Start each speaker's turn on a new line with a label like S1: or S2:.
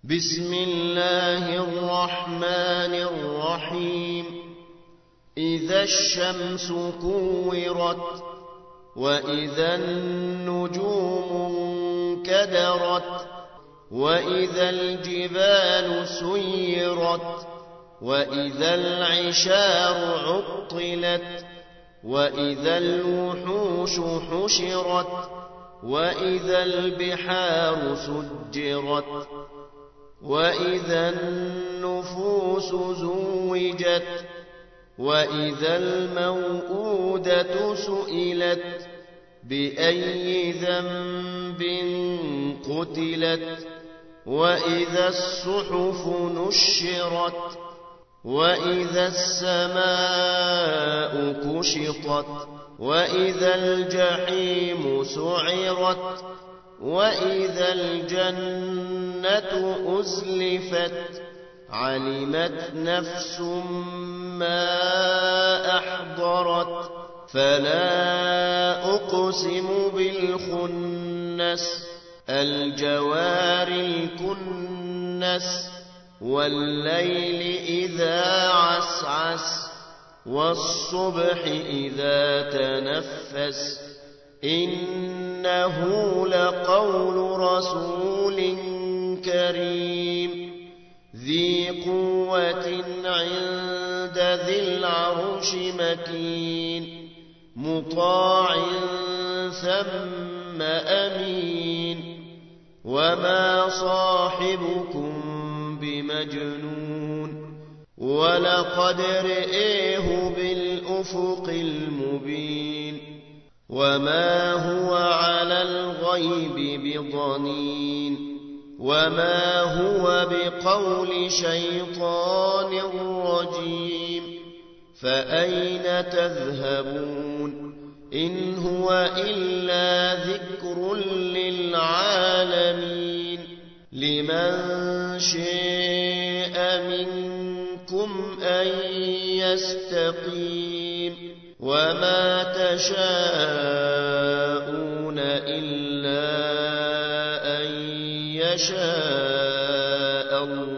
S1: بسم الله الرحمن الرحيم إذا الشمس كورت وإذا النجوم انكدرت وإذا الجبال سيرت وإذا العشار عطلت وإذا الوحوش حشرت وإذا البحار سجرت وإذا النفوس زوجت وإذا الموءودة سئلت بأي ذنب قتلت وإذا الصحف نشرت وإذا السماء كشطت وإذا الجحيم سعرت وإذا الجنة أزلفت علمت نفس ما أحضرت فلا أقسم بالخنس الجوار الكنس والليل إذا عسعس والصبح إذا تنفس إنه لقول رسول كريم ذي قوة عند ذي العرش مكين مطاع ثم أمين وما صاحبكم بمجنون ولقد رئيه بالأفق المبين وما هو على الغيب بضنين وما هو بقول شيطان رجيم فأين تذهبون إن هو إلا ذكر للعالمين لمن شاء منكم أن يستقيم وما تشاءون إلا أن يشاء الله